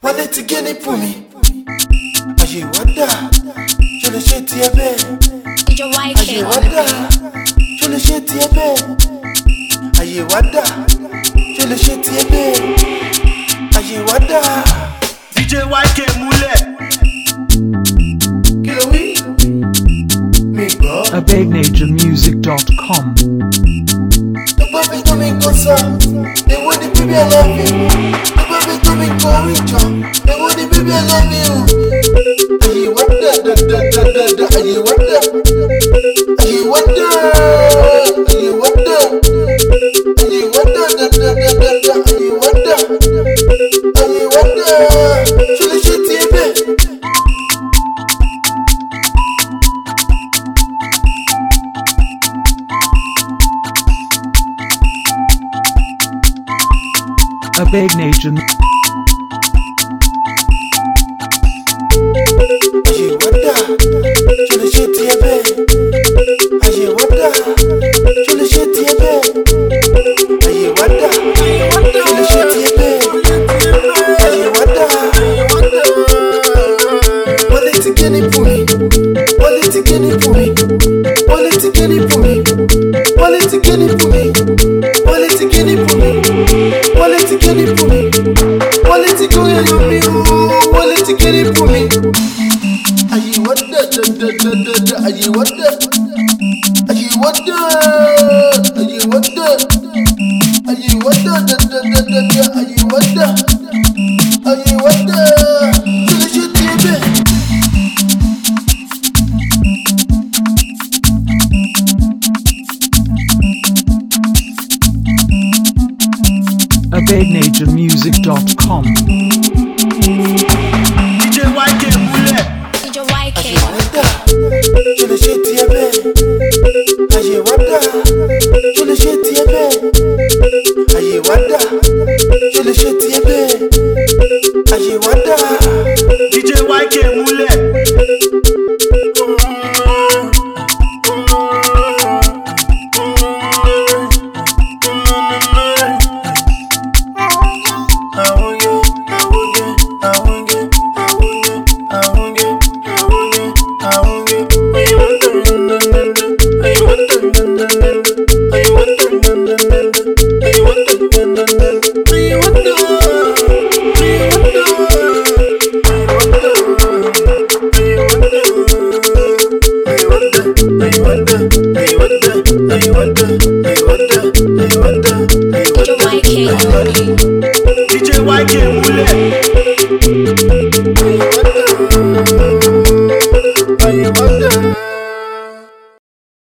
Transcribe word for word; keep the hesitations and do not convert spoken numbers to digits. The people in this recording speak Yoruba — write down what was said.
wọ́n lè ti gé ní fún mi. Àyè wá dà, ṣe lè ṣe tiẹ̀ bẹ́ẹ̀. Àyè wá dà, ṣe lè ṣe tiẹ̀ bẹ́ẹ̀. Àyè wá dà, ṣe lè ṣe tiẹ̀ bẹ́ẹ̀. Àyè wá dà. D J Y K múlẹ̀. Kí ló wí? Mi gbọ́. a big nature music dot com. Nígbà bí tó mi kọ́ sọ, èwo ni bíbí ẹ̀ love you. Nígbà bí tó mi kọ́ orí jọ, èwo ni bíbí ẹ̀ love you. Àyè wá dà dà dà dà dà dà. Àyè wá dà. Àyè wá dà. Àyè wá dà. Àyè wá dà dà dà dà dà dà. Àyè wá dà. Àyè wá dà. Ṣé lè ṣe tiẹ̀ bẹ́ẹ̀? A big nature. Àyè wá dà, ṣé lè ṣe tiẹ̀ bẹ́ẹ̀? Àyè wá dà, ṣé lè ṣe tiẹ̀ bẹ́ẹ̀? Àyè wá dà, ṣé lè ṣe tiẹ̀ bẹ́ẹ̀? Àyè wá dà. Wọ́n lè ti gé ní fún mi. Wọ́n lè ti gé ní fún mi. Wọ́n lè ti gé ní fún mi. Wọ́n lè ti gé ní fún mi. Wọ́n lè ti gé ní fún mi. Wọ́n lè ti gé ní fún mi. Wọ́n lè ti gé ní fún mi. Wọ́n lè ti gé ní fún mi. Àyè wá dà dà dà dà dà dà. Àyè wá dà. Àyè wá dà. Àyè wá dà. Àyè wá dà dà dà dà dà dà. Àyè wá dà. Àyè wá dà. Ṣé lè ṣe tiẹ̀ bẹ́ẹ̀? a big nature music dot com. D J Y K múlẹ̀. Àyè wá dà, ṣé lè ṣe tiẹ̀ bẹ́ẹ̀? Àyè wá dà, ṣé lè ṣe